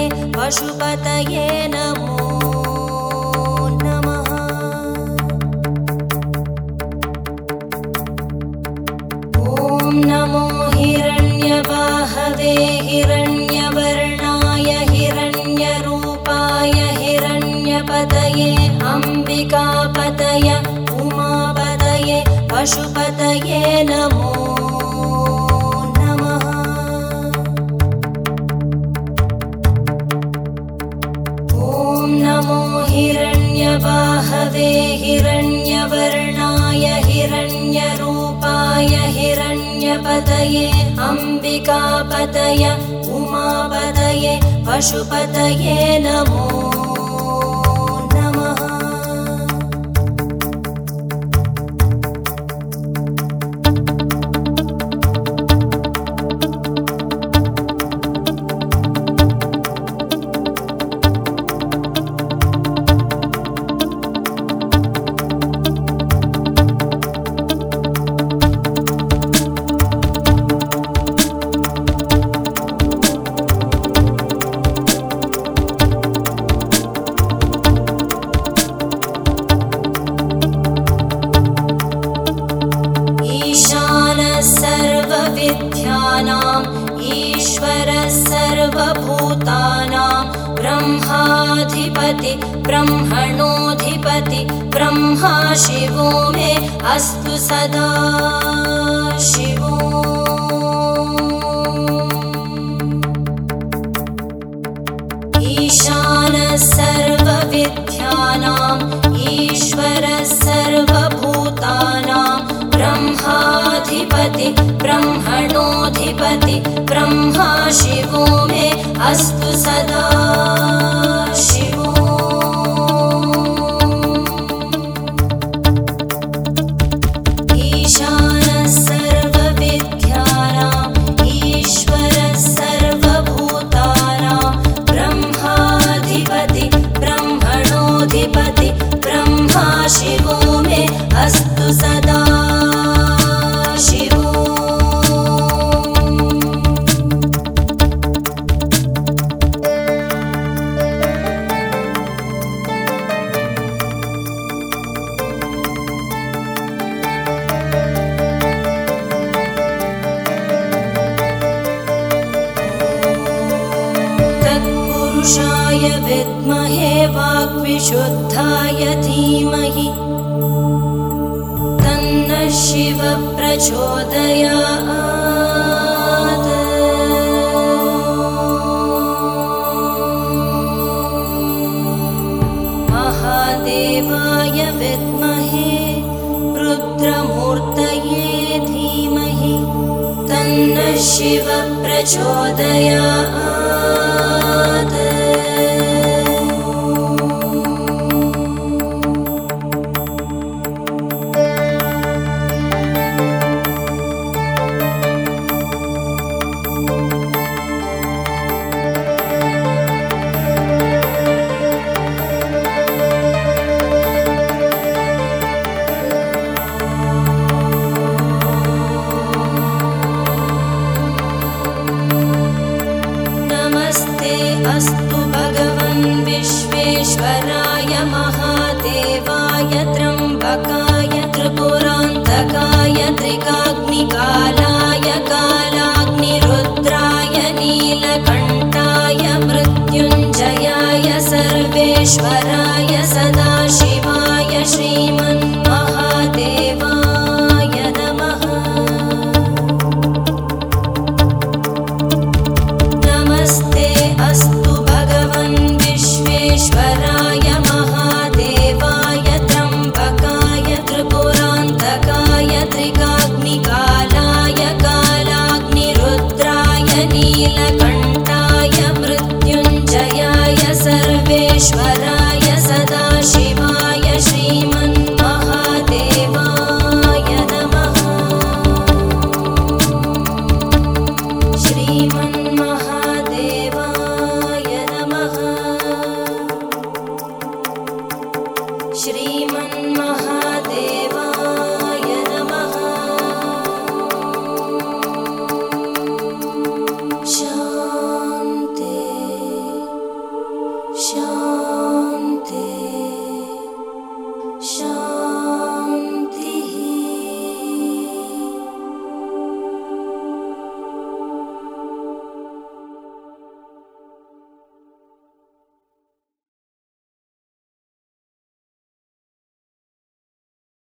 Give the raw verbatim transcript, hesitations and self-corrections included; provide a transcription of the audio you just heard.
पशुपतये नमो नमः। ॐ नमो हिरण्यबाहवे हिरण्यवर्णाय हिरण्यरूपाय हिरण्यपतये अम्बिकापतय उमापतये पशुपतये नमो नमः। ॐ नमो हिरण्यबाहवे हिरण्यवर्णाय हिरण्यरूपाय हिरण्यपतये अम्बिकापतय उमापतये पशुपतये नमो नमः। सर्वविद्यानां ईश्वरः सर्वभूतानां ब्रह्माधिपति ब्रह्मणोऽधिपति ब्रह्मा शिवो मे अस्तु सदा शिवो। ईशानः सर्वविद्यानां ईश्वरः सर्वभूतानां ब्रह्माधिपति ब्रह्मणोऽधिपति ब्रह्मा शिवो मे अस्तु सदा शिवो। ईशानः सर्वविद्यानां ईश्वरः सर्वभूतानां ब्रह्माधिपति ब्रह्मणोऽधिपति ब्रह्मा शिवो मे अस्तु सदा शिवो। तत्पुरुषाय विद्महे वाग्विशुद्धाय धीमहि तन्नः शिवः प्रचोदयात्। महादेवाय विद्महे रुद्रमूर्तये धीमहि तन्नः शिवः प्रचोदयात्। अस्तु भगवन् विश्वेश्वराय महादेवाय त्र्यम्बकाय त्रिपुरान्तकाय त्रिकाग्निकालाय कालाग्निरुद्राय नीलकण्ठाय मृत्युञ्जयाय सर्वेश्वराय सदाशिवाय श्रीमन्महादेवाय नमः। नमस्ते अस्तु भगवन् विश्वेश्वराय महादेवाय त्र्यम्बकाय त्रिपुरान्तकाय त्रिकाग्निकालाय कालाग्निरुद्राय नीलकण्ठाय मृत्युञ्जयाय सर्वेश्वराय